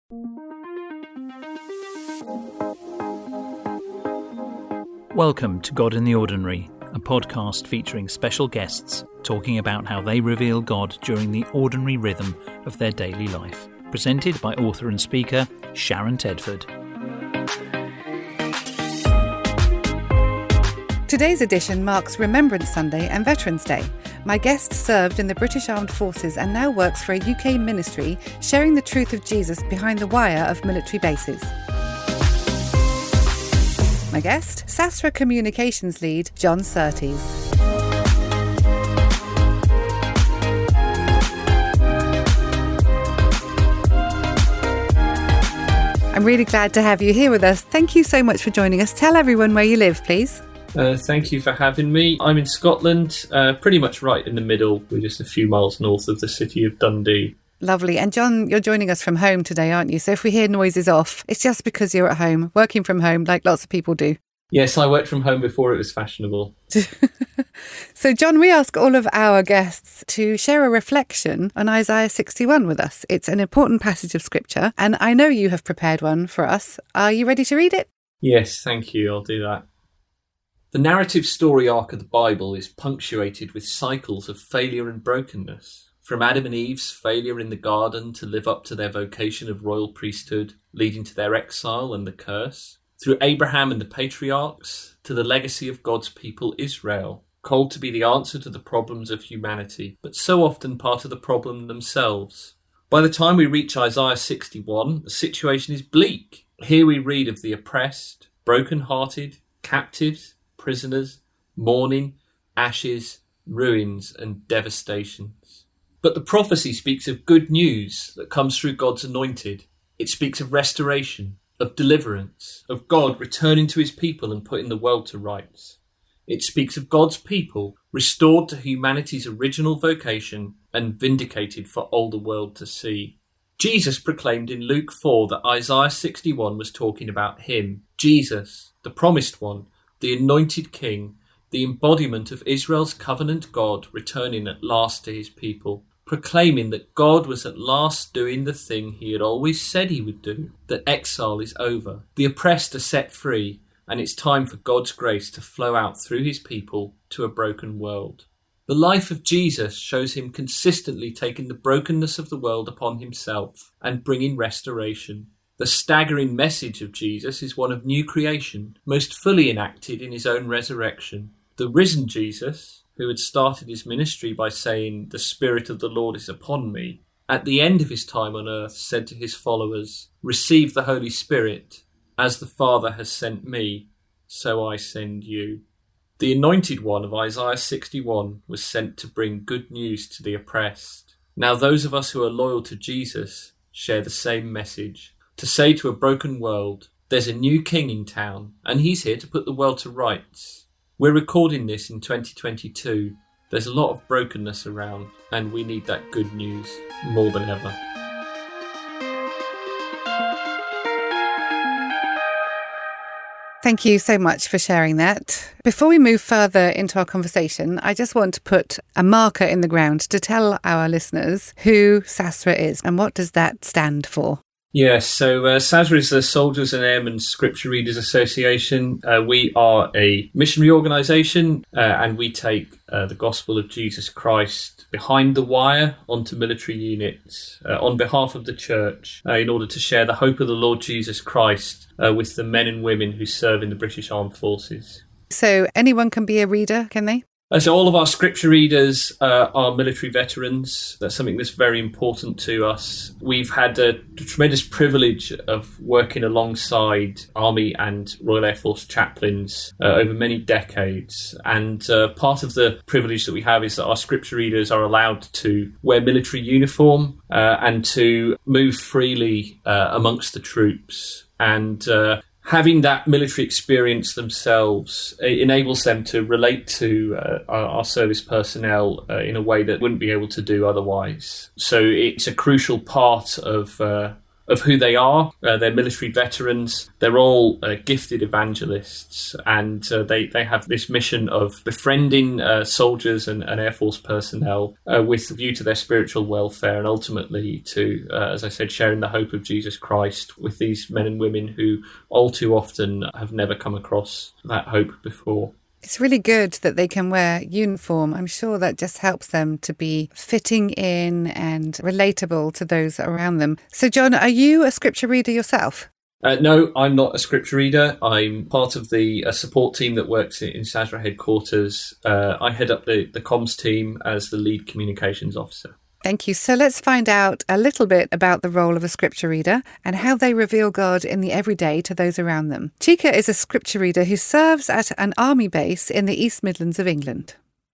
Welcome to God in the Ordinary, a podcast featuring special guests talking about how they reveal God during the ordinary rhythm of their daily life. Presented by author and speaker Sharon Tedford. Today's edition marks Remembrance Sunday and Veterans Day. My guest served in the British Armed Forces and now works for a UK ministry sharing the truth of Jesus behind the wire of military bases. My guest, Sasra Communications Lead, John Surtees. I'm really glad to have you here with us. Thank you so much for joining us. Tell everyone where you live, please. Thank you for having me. I'm in Scotland, pretty much right in the middle. We're just a few miles north of the city of Dundee. Lovely. And John, you're joining us from home today, aren't you? So if we hear noises off, it's just because you're at home, working from home like lots of people do. Yes, I worked from home before it was fashionable. So, John, we ask all of our guests to share a reflection on Isaiah 61 with us. It's an important passage of scripture, and I know you have prepared one for us. Are you ready to read it? Yes, thank you. I'll do that. The narrative story arc of the Bible is punctuated with cycles of failure and brokenness. From Adam and Eve's failure in the garden to live up to their vocation of royal priesthood, leading to their exile and the curse, through Abraham and the patriarchs, to the legacy of God's people Israel, called to be the answer to the problems of humanity, but so often part of the problem themselves. By the time we reach Isaiah 61, the situation is bleak. Here we read of the oppressed, broken-hearted, captives, prisoners, mourning, ashes, ruins, and devastations. But the prophecy speaks of good news that comes through God's anointed. It speaks of restoration, of deliverance, of God returning to his people and putting the world to rights. It speaks of God's people restored to humanity's original vocation and vindicated for all the world to see. Jesus proclaimed in Luke 4 that Isaiah 61 was talking about him, Jesus, the promised one, the anointed king, the embodiment of Israel's covenant God returning at last to his people, proclaiming that God was at last doing the thing he had always said he would do, that exile is over, the oppressed are set free, and it's time for God's grace to flow out through his people to a broken world. The life of Jesus shows him consistently taking the brokenness of the world upon himself and bringing restoration. The staggering message of Jesus is one of new creation, most fully enacted in his own resurrection. The risen Jesus, who had started his ministry by saying, "The Spirit of the Lord is upon me," at the end of his time on earth said to his followers, "Receive the Holy Spirit. As the Father has sent me, so I send you." The anointed one of Isaiah 61 was sent to bring good news to the oppressed. Now those of us who are loyal to Jesus share the same message, to say to a broken world, there's a new king in town, and he's here to put the world to rights. We're recording this in 2022. There's a lot of brokenness around, and we need that good news more than ever. Thank you so much for sharing that. Before we move further into our conversation, I just want to put a marker in the ground to tell our listeners who Sasra is and what does that stand for. Yes, so Sasra is the Soldiers and Airmen Scripture Readers Association. We are a missionary organisation and we take the gospel of Jesus Christ behind the wire onto military units on behalf of the church in order to share the hope of the Lord Jesus Christ with the men and women who serve in the British Armed Forces. So anyone can be a reader, can they? So all of our scripture readers are military veterans. That's something that's very important to us. We've had the tremendous privilege of working alongside Army and Royal Air Force chaplains over many decades. And part of the privilege that we have is that our scripture readers are allowed to wear military uniform and to move freely amongst the troops. And having that military experience themselves enables them to relate to our service personnel in a way that wouldn't be able to do otherwise. So it's a crucial part of of who they are. They're military veterans. They're all gifted evangelists, and they have this mission of befriending soldiers and Air Force personnel with a view to their spiritual welfare, and ultimately to, as I said, sharing the hope of Jesus Christ with these men and women who all too often have never come across that hope before. It's really good that they can wear uniform. I'm sure that just helps them to be fitting in and relatable to those around them. So, John, are you a scripture reader yourself? No, I'm not a scripture reader. I'm part of the support team that works in SASRA headquarters. I head up the comms team as the lead communications officer. Thank you. So let's find out a little bit about the role of a scripture reader and how they reveal God in the everyday to those around them. Chika is a scripture reader who serves at an army base in the East Midlands of England.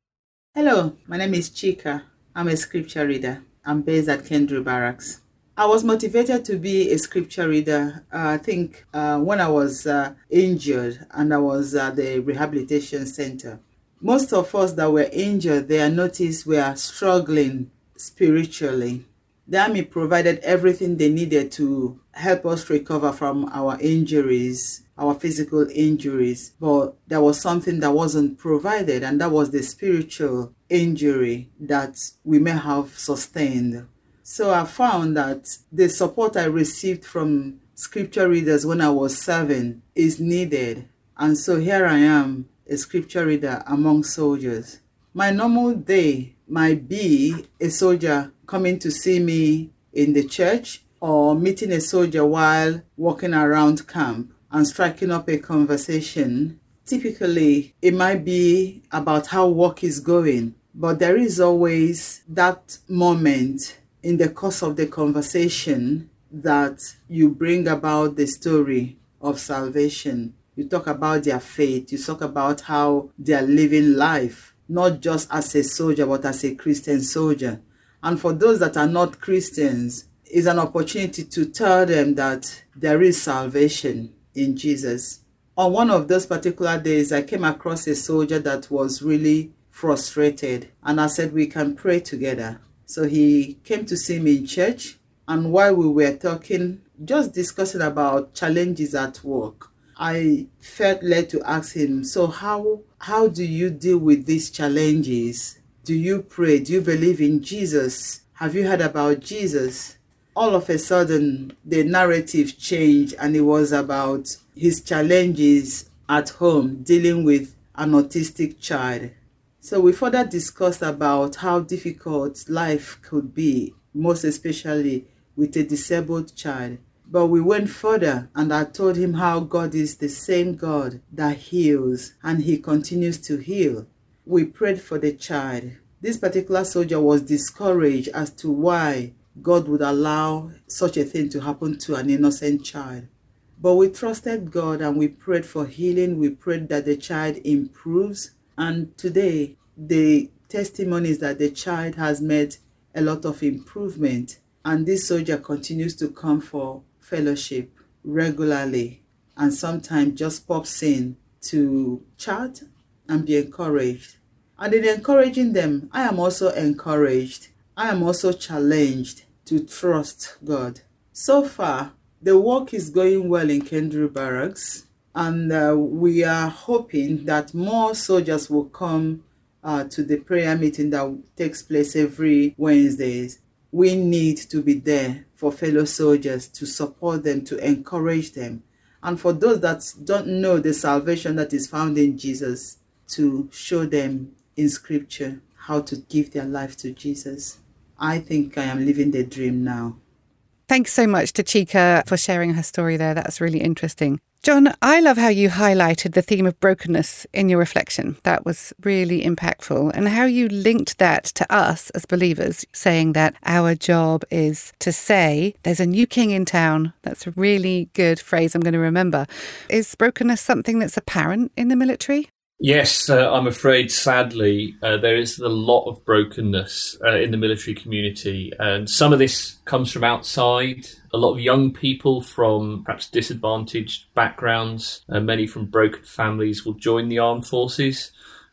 Hello, my name is Chika. I'm a scripture reader. I'm based at Kendrew Barracks. I was motivated to be a scripture reader, I think, when I was injured and I was at the rehabilitation center. Most of us that were injured, they are noticed we are struggling spiritually. The army provided everything they needed to help us recover from our injuries, our physical injuries, but there was something that wasn't provided, and that was the spiritual injury that we may have sustained. So I found that the support I received from scripture readers when I was serving is needed, and so here I am, a scripture reader among soldiers. My normal day might be a soldier coming to see me in the church, or meeting a soldier while walking around camp and striking up a conversation. Typically, it might be about how work is going, but there is always that moment in the course of the conversation that you bring about the story of salvation. You talk about their faith, you talk about how they are living life, not just as a soldier, but as a Christian soldier. And for those that are not Christians, it's an opportunity to tell them that there is salvation in Jesus. On one of those particular days, I came across a soldier that was really frustrated, and I said, we can pray together. So he came to see me in church, and while we were talking, just discussing about challenges at work, I felt led to ask him, so how do you deal with these challenges? Do you pray? Do you believe in Jesus? Have you heard about Jesus? All of a sudden, the narrative changed, and it was about his challenges at home dealing with an autistic child. So we further discussed about how difficult life could be, most especially with a disabled child. But we went further, and I told him how God is the same God that heals, and he continues to heal. We prayed for the child. This particular soldier was discouraged as to why God would allow such a thing to happen to an innocent child. But we trusted God and we prayed for healing. We prayed that the child improves. And today, the testimony is that the child has made a lot of improvement. And this soldier continues to come for fellowship regularly, and sometimes just pops in to chat and be encouraged. And in encouraging them, I am also encouraged. I am also challenged to trust God. So far, the work is going well in Kendrew Barracks, and we are hoping that more soldiers will come to the prayer meeting that takes place every Wednesdays. We need to be there for fellow soldiers, to support them, to encourage them. And for those that don't know the salvation that is found in Jesus, to show them in scripture how to give their life to Jesus. I think I am living the dream now. Thanks so much to Chika for sharing her story there. That's really interesting. John, I love how you highlighted the theme of brokenness in your reflection. That was really impactful. And how you linked that to us as believers, saying that our job is to say, there's a new king in town. That's a really good phrase I'm going to remember. Is brokenness something that's apparent in the military? Yes, I'm afraid, sadly, there is a lot of brokenness in the military community. And some of this comes from outside. A lot of young people from perhaps disadvantaged backgrounds, many from broken families, will join the armed forces.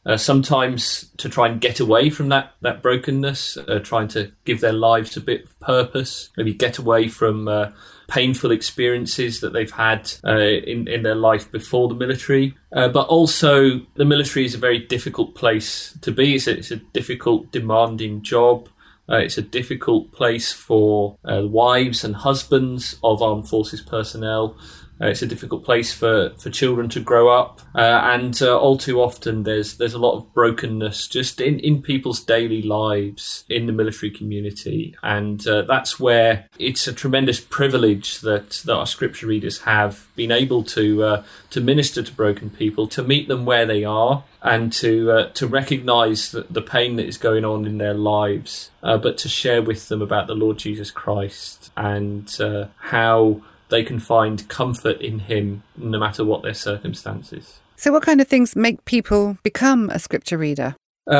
sometimes to try and get away from that brokenness, trying to give their lives a bit of purpose, maybe get away from painful experiences that they've had in their life before the military. But also, the military is a very difficult place to be. It's a difficult, demanding job. It's a difficult place for wives and husbands of armed forces personnel. It's a difficult place for children to grow up, and all too often there's a lot of brokenness just in people's daily lives in the military community, and that's where it's a tremendous privilege that our scripture readers have been able to minister to broken people, to meet them where they are, and to recognise the pain that is going on in their lives, but to share with them about the Lord Jesus Christ and how they can find comfort in him no matter what their circumstances. So what kind of things make people become a scripture reader?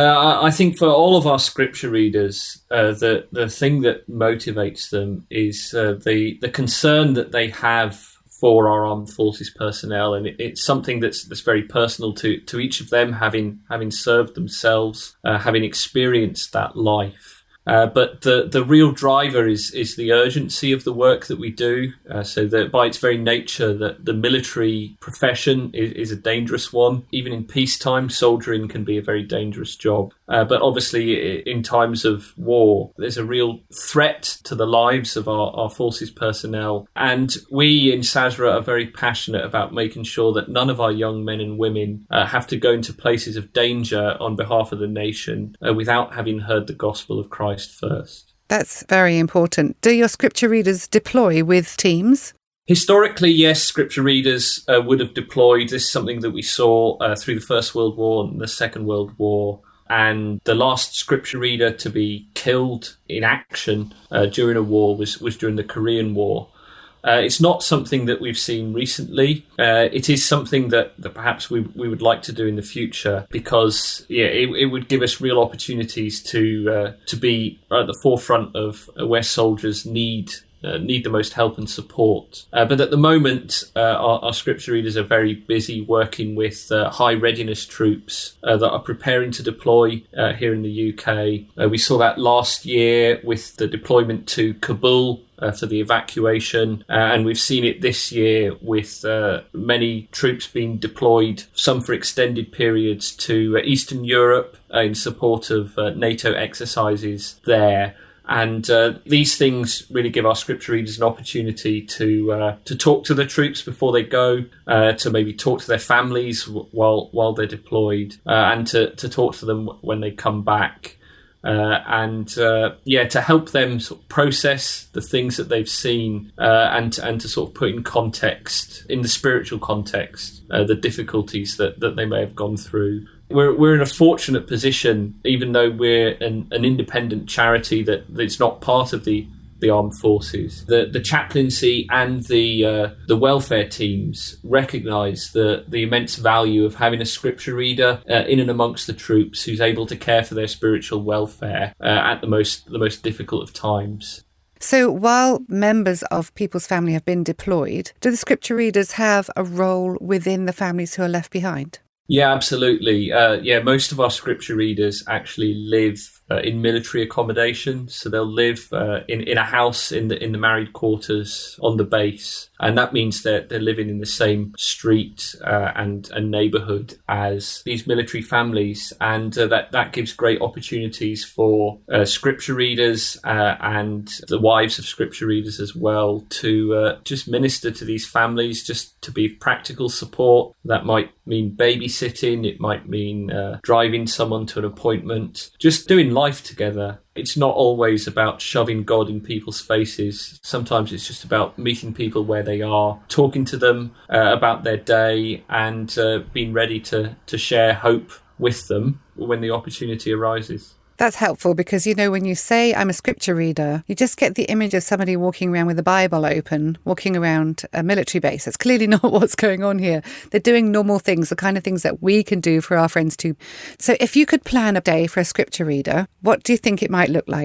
I think for all of our scripture readers, the thing that motivates them is the concern that they have for our armed forces personnel, and it's something that's very personal to each of them, having served themselves, having experienced that life. But the real driver is the urgency of the work that we do. So that by its very nature, that the military profession is a dangerous one. Even in peacetime, soldiering can be a very dangerous job. But obviously, in times of war, there's a real threat to the lives of our forces personnel. And we in SASRA are very passionate about making sure that none of our young men and women have to go into places of danger on behalf of the nation without having heard the gospel of Christ first. That's very important. Do your scripture readers deploy with teams? Historically, yes, scripture readers would have deployed. This is something that we saw through the First World War and the Second World War. And the last scripture reader to be killed in action during a war was during the Korean War. It's not something that we've seen recently. It is something that perhaps we would like to do in the future, because it would give us real opportunities to be at the forefront of where soldiers need the most help and support. But at the moment, our scripture readers are very busy working with high readiness troops that are preparing to deploy here in the UK. We saw that last year with the deployment to Kabul for the evacuation, and we've seen it this year with many troops being deployed, some for extended periods, to Eastern Europe in support of NATO exercises there. And these things really give our scripture readers an opportunity to talk to the troops before they go, to maybe talk to their families while they're deployed, and to talk to them when they come back. And to help them sort of process the things that they've seen, and to sort of put in context, in the spiritual context, the difficulties that they may have gone through. We're in a fortunate position, even though we're an independent charity that's not part of the armed forces. The chaplaincy and the welfare teams recognise the immense value of having a scripture reader in and amongst the troops who's able to care for their spiritual welfare at the most difficult of times. So while members of people's family have been deployed, do the scripture readers have a role within the families who are left behind? Yeah, absolutely. Most of our scripture readers actually live in military accommodation, so they'll live in a house in the married quarters on the base, and that means that they're living in the same street and neighbourhood as these military families, and that gives great opportunities for scripture readers and the wives of scripture readers as well to just minister to these families, just to be practical support. That might mean babysitting, it might mean driving someone to an appointment, just doing life together. It's not always about shoving God in people's faces. Sometimes it's just about meeting people where they are, talking to them about their day, and being ready to share hope with them when the opportunity arises. That's helpful because, when you say I'm a scripture reader, you just get the image of somebody walking around with the Bible open, walking around a military base. That's clearly not what's going on here. They're doing normal things, the kind of things that we can do for our friends too. So if you could plan a day for a scripture reader, what do you think it might look like?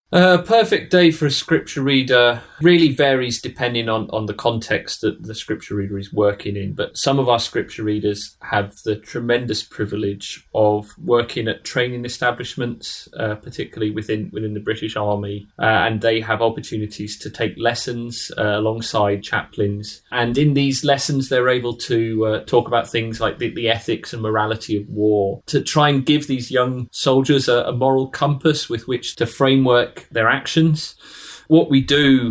A perfect day for a scripture reader really varies depending on the context that the scripture reader is working in. But some of our scripture readers have the tremendous privilege of working at training establishments, particularly within the British Army, and they have opportunities to take lessons alongside chaplains. And in these lessons, they're able to talk about things like the ethics and morality of war, to try and give these young soldiers a moral compass with which to framework their actions. What we do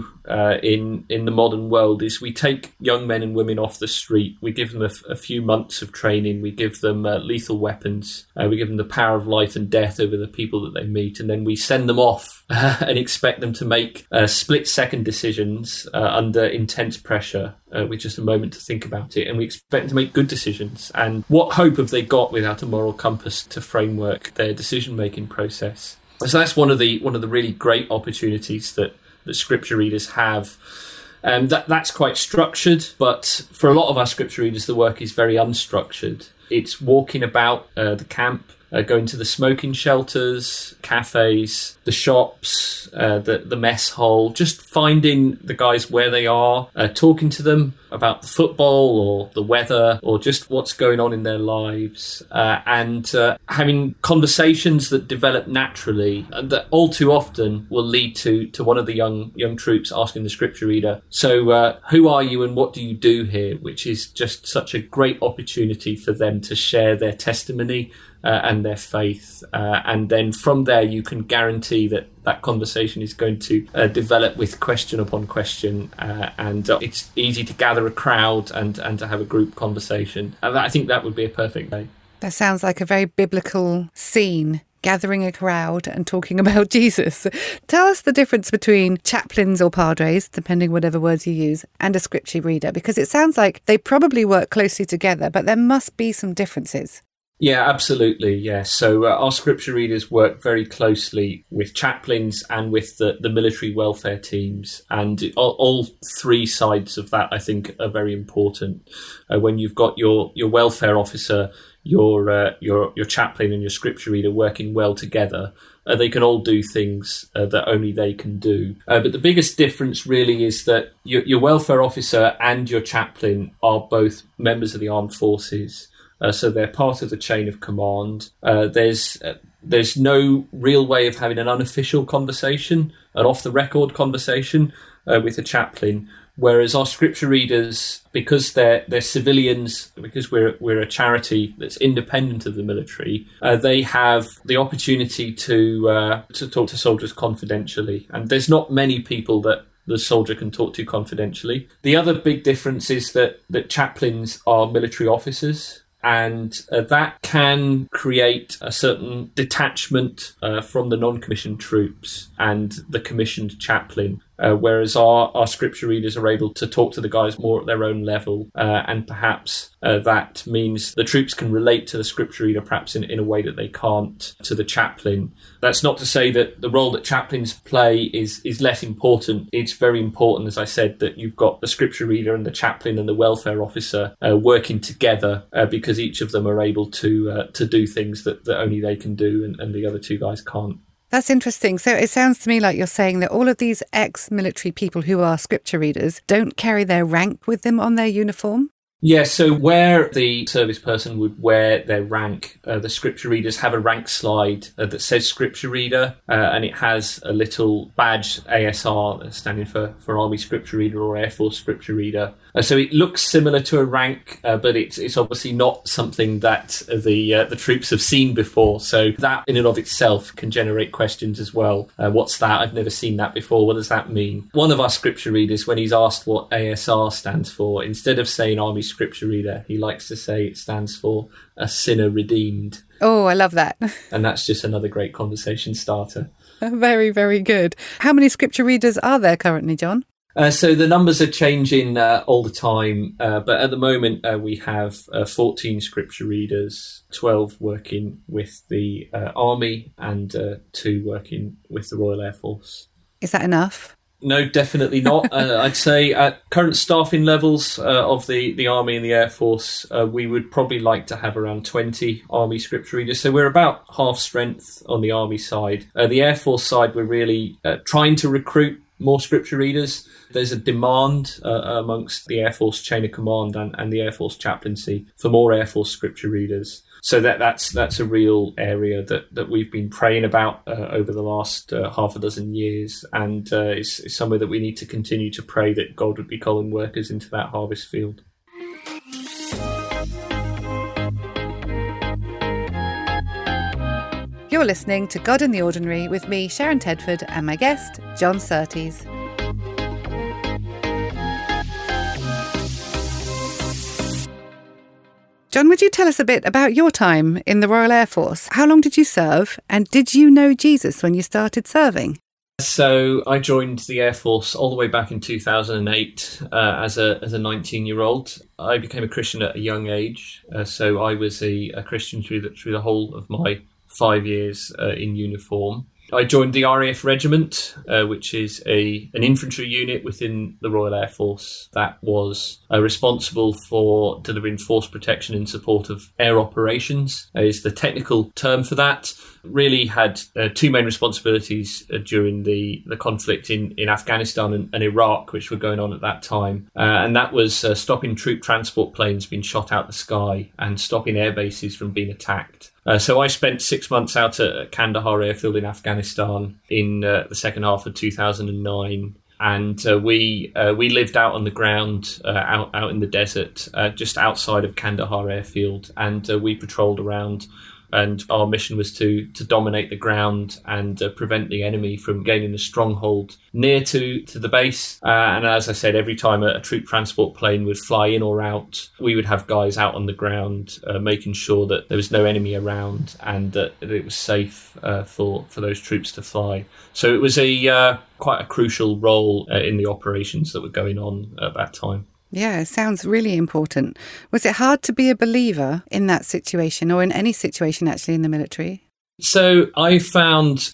in the modern world is we take young men and women off the street. We give them a few months of training. We give them lethal weapons. We give them the power of life and death over the people that they meet. And then we send them off and expect them to make split-second decisions under intense pressure with just a moment to think about it. And we expect them to make good decisions. And what hope have they got without a moral compass to framework their decision-making process? So that's one of the really great opportunities that scripture readers have. That's quite structured, but for a lot of our scripture readers, the work is very unstructured. It's walking about the camp, going to the smoking shelters, cafes, the shops, the mess hall, just finding the guys where they are, talking to them about the football or the weather or just what's going on in their lives, and having conversations that develop naturally and that all too often will lead to one of the young troops asking the scripture reader, so who are you and what do you do here? Which is just such a great opportunity for them to share their testimony and their faith. And then from there, you can guarantee that conversation is going to develop with question upon question. And it's easy to gather a crowd and to have a group conversation. And I think that would be a perfect day. That sounds like a very biblical scene, gathering a crowd and talking about Jesus. Tell us the difference between chaplains or padres, depending whatever words you use, and a scripture reader, because it sounds like they probably work closely together, but there must be some differences. Yeah, absolutely. Yeah. So our scripture readers work very closely with chaplains and with the military welfare teams. And all three sides of that, I think, are very important. When you've got your welfare officer, your chaplain and your scripture reader working well together, they can all do things that only they can do. But the biggest difference really is that your welfare officer and your chaplain are both members of the armed forces. So they're part of the chain of command. There's no real way of having an unofficial conversation, an off-the-record conversation with a chaplain. Whereas our scripture readers, because they're civilians, because we're a charity that's independent of the military, they have the opportunity to talk to soldiers confidentially. And there's not many people that the soldier can talk to confidentially. The other big difference is that chaplains are military officers. And that can create a certain detachment from the non-commissioned troops and the commissioned chaplain, whereas our scripture readers are able to talk to the guys more at their own level, and perhaps that means the troops can relate to the scripture reader perhaps in a way that they can't to the chaplain. That's not to say that the role that chaplains play is less important. It's very important, as I said, that you've got the scripture reader and the chaplain and the welfare officer working together, because each of them are able to do things that only they can do and the other two guys can't. That's interesting. So it sounds to me like you're saying that all of these ex-military people who are scripture readers don't carry their rank with them on their uniform? Yeah, so where the service person would wear their rank, the scripture readers have a rank slide that says scripture reader, and it has a little badge, ASR, standing for Army Scripture Reader or Air Force Scripture Reader. So it looks similar to a rank, but it's obviously not something that the troops have seen before. So that in and of itself can generate questions as well. What's that? I've never seen that before. What does that mean? One of our scripture readers, when he's asked what ASR stands for, instead of saying Army Scripture Reader, he likes to say it stands for a sinner redeemed. Oh, I love that. And that's just another great conversation starter. Very, very good. How many scripture readers are there currently, John? So the numbers are changing all the time, but at the moment we have 14 scripture readers, 12 working with the Army and 2 working with the Royal Air Force. Is that enough? No, definitely not. I'd say at current staffing levels of the Army and the Air Force, we would probably like to have around 20 Army scripture readers. So we're about half strength on the Army side. The Air Force side, we're really trying to recruit more scripture readers. There's a demand amongst the Air Force chain of command and the Air Force chaplaincy for more Air Force scripture readers. So that's a real area that we've been praying about over the last half a dozen years, and it's somewhere that we need to continue to pray that God would be calling workers into that harvest field. You're listening to God in the Ordinary with me, Sharon Tedford, and my guest, John Surtees. John, would you tell us a bit about your time in the Royal Air Force? How long did you serve, and did you know Jesus when you started serving? So I joined the Air Force all the way back in 2008 as a 19-year-old. I became a Christian at a young age, so I was a Christian through the whole of my 5 years in uniform. I joined the RAF Regiment, which is an infantry unit within the Royal Air Force that was responsible for delivering force protection in support of air operations, is the technical term for that. Really had two main responsibilities during the conflict in Afghanistan and Iraq, which were going on at that time. And that was stopping troop transport planes being shot out the sky and stopping air bases from being attacked. So I spent 6 months out at Kandahar Airfield in Afghanistan in the second half of 2009. And we lived out on the ground, out in the desert, just outside of Kandahar Airfield. And we patrolled around. And our mission was to dominate the ground and prevent the enemy from gaining a stronghold near to the base. And as I said, every time a troop transport plane would fly in or out, we would have guys out on the ground making sure that there was no enemy around and that it was safe for those troops to fly. So it was quite a crucial role in the operations that were going on at that time. Yeah, it sounds really important. Was it hard to be a believer in that situation or in any situation actually in the military? So I found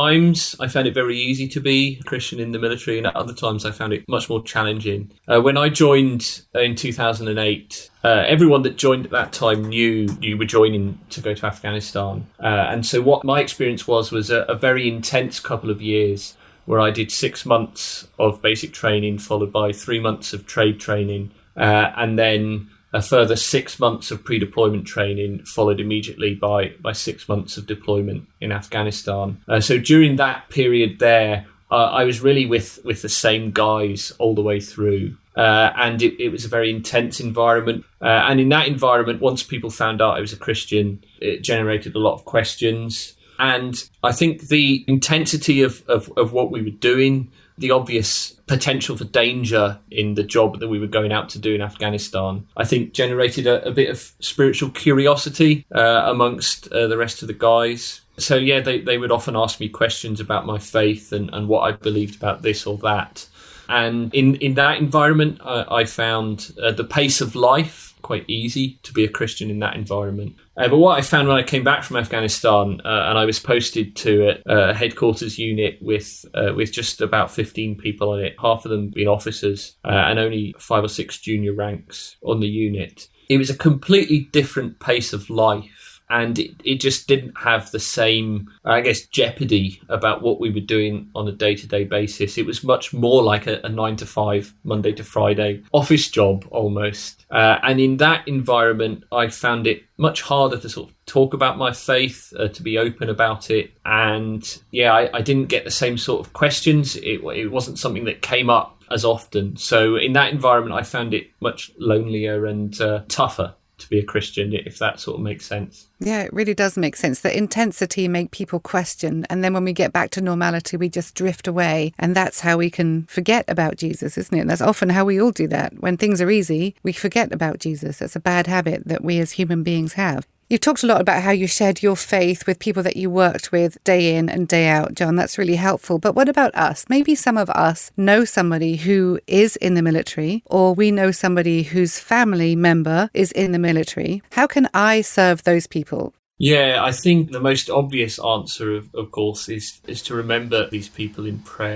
it very easy to be a Christian in the military, and at other times I found it much more challenging. When I joined in 2008, everyone that joined at that time knew you were joining to go to Afghanistan. And so what my experience was a very intense couple of years where I did 6 months of basic training, followed by 3 months of trade training, and then a further 6 months of pre-deployment training, followed immediately by 6 months of deployment in Afghanistan. So during that period there, I was really with the same guys all the way through. And it was a very intense environment. And in that environment, once people found out I was a Christian, it generated a lot of questions. And I think the intensity of what we were doing, the obvious potential for danger in the job that we were going out to do in Afghanistan, I think generated a bit of spiritual curiosity amongst the rest of the guys. So, yeah, they would often ask me questions about my faith and what I believed about this or that. And in that environment, I found the pace of life quite easy to be a Christian in that environment. But what I found when I came back from Afghanistan and I was posted to a headquarters unit with just about 15 people on it, half of them being officers and only 5 or 6 junior ranks on the unit, it was a completely different pace of life. And it just didn't have the same, I guess, jeopardy about what we were doing on a day-to-day basis. It was much more like a 9 to 5, Monday to Friday office job almost. And in that environment, I found it much harder to sort of talk about my faith, to be open about it. And yeah, I didn't get the same sort of questions. It wasn't something that came up as often. So in that environment, I found it much lonelier and tougher to be a Christian, if that sort of makes sense. Yeah, it really does make sense. The intensity make people question. And then when we get back to normality, we just drift away. And that's how we can forget about Jesus, isn't it? And that's often how we all do that. When things are easy, we forget about Jesus. That's a bad habit that we as human beings have. You've talked a lot about how you shared your faith with people that you worked with day in and day out, John. That's really helpful. But what about us? Maybe some of us know somebody who is in the military, or we know somebody whose family member is in the military. How can I serve those people? Yeah, I think the most obvious answer, of course, is to remember these people in prayer.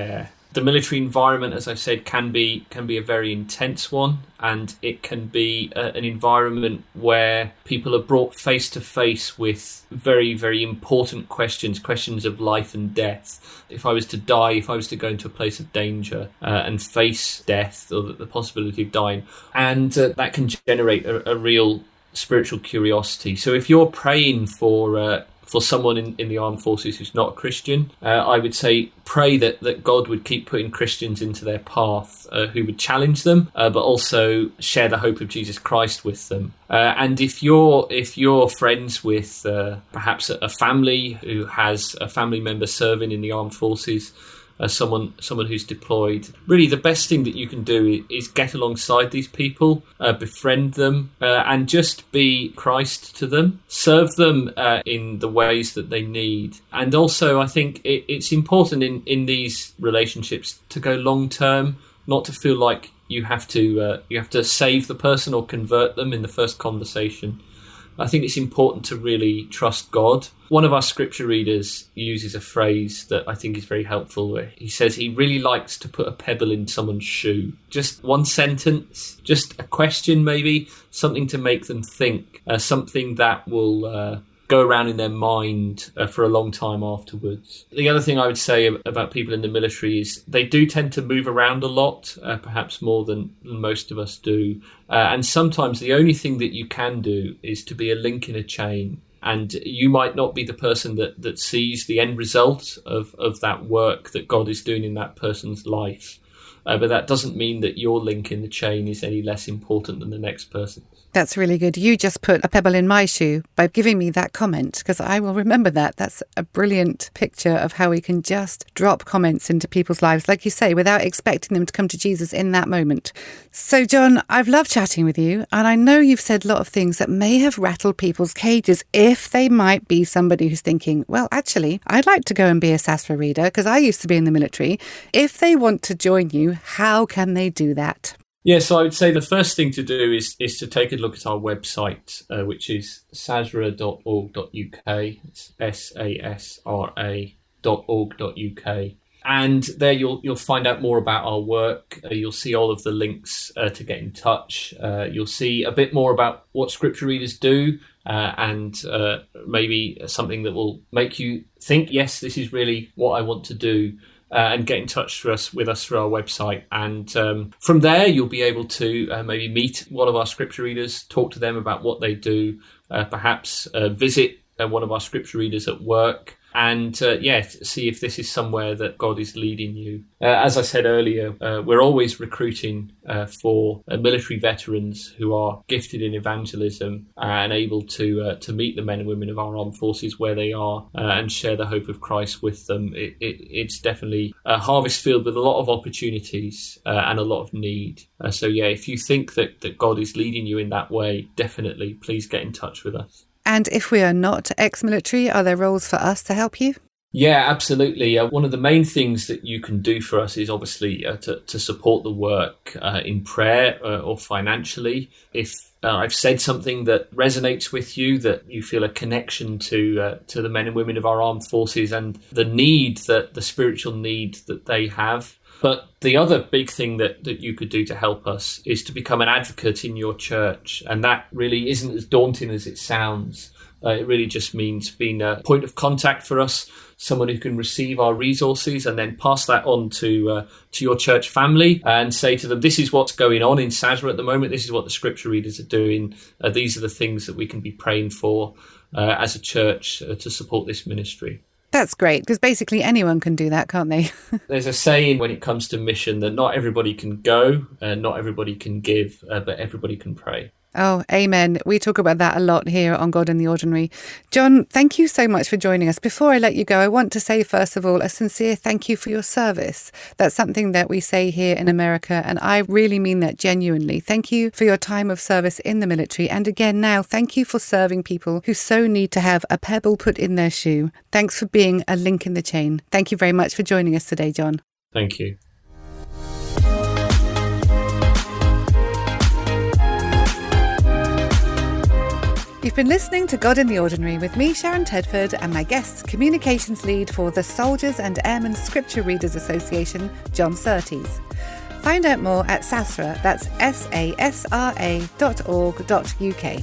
The military environment, as I said, can be a very intense one, and it can be an environment where people are brought face to face with very, very important questions of life and death. If I was to die, if I was to go into a place of danger and face death or the possibility of dying, and that can generate a real spiritual curiosity. So if you're praying for someone in the armed forces who's not a Christian, I would say pray that God would keep putting Christians into their path who would challenge them, but also share the hope of Jesus Christ with them. And if you're friends with perhaps a family who has a family member serving in the armed forces, someone who's deployed, really the best thing that you can do is get alongside these people, befriend them, and just be Christ to them. Serve them in the ways that they need. And also, I think it's important in these relationships to go long term, not to feel like you have to save the person or convert them in the first conversation. I think it's important to really trust God. One of our scripture readers uses a phrase that I think is very helpful. He says he really likes to put a pebble in someone's shoe. Just one sentence, just a question maybe, something to make them think, something that will go around in their mind for a long time afterwards. The other thing I would say about people in the military is they do tend to move around a lot, perhaps more than most of us do. And sometimes the only thing that you can do is to be a link in a chain. And you might not be the person that sees the end result of that work that God is doing in that person's life. But that doesn't mean that your link in the chain is any less important than the next person's. That's really good. You just put a pebble in my shoe by giving me that comment, because I will remember that. That's a brilliant picture of how we can just drop comments into people's lives, like you say, without expecting them to come to Jesus in that moment. So, John, I've loved chatting with you, and I know you've said a lot of things that may have rattled people's cages if they might be somebody who's thinking, well, actually, I'd like to go and be a SASRA reader because I used to be in the military. If they want to join you, how can they do that? Yeah, so I would say the first thing to do is to take a look at our website, which is sasra.org.uk. It's SASRA.org.uk. And there you'll find out more about our work. You'll see all of the links to get in touch. You'll see a bit more about what scripture readers do, and maybe something that will make you think, yes, this is really what I want to do. And get in touch with us through our website. And from there, you'll be able to maybe meet one of our scripture readers, talk to them about what they do, perhaps visit one of our scripture readers at work, and see if this is somewhere that God is leading you. As I said earlier, we're always recruiting for military veterans who are gifted in evangelism and able to meet the men and women of our armed forces where they are and share the hope of Christ with them. It's definitely a harvest field with a lot of opportunities and a lot of need. If you think that God is leading you in that way, definitely please get in touch with us. And if we are not ex-military, are there roles for us to help you? Yeah, absolutely. One of the main things that you can do for us is obviously to support the work in prayer or financially. If I've said something that resonates with you, that you feel a connection to the men and women of our armed forces and the spiritual need that they have. But the other big thing that you could do to help us is to become an advocate in your church. And that really isn't as daunting as it sounds. It really just means being a point of contact for us, someone who can receive our resources and then pass that on to your church family and say to them, this is what's going on in SASRA at the moment. This is what the scripture readers are doing. These are the things that we can be praying for as a church to support this ministry. That's great, because basically anyone can do that, can't they? There's a saying when it comes to mission that not everybody can go, not everybody can give, but everybody can pray. Oh, amen. We talk about that a lot here on God in the Ordinary. John, thank you so much for joining us. Before I let you go, I want to say, first of all, a sincere thank you for your service. That's something that we say here in America, and I really mean that genuinely. Thank you for your time of service in the military. And again, now, thank you for serving people who so need to have a pebble put in their shoe. Thanks for being a link in the chain. Thank you very much for joining us today, John. Thank you. You've been listening to God in the Ordinary with me, Sharon Tedford, and my guest, Communications Lead for the Soldiers and Airmen Scripture Readers Association, John Surtees. Find out more at SASRA, that's sasra.org.uk.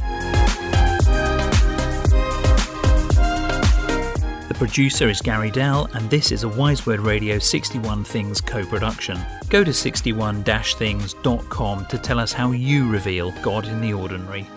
The producer is Gary Dell, and this is a Wise Word Radio 61 Things co-production. Go to 61-things.com to tell us how you reveal God in the ordinary.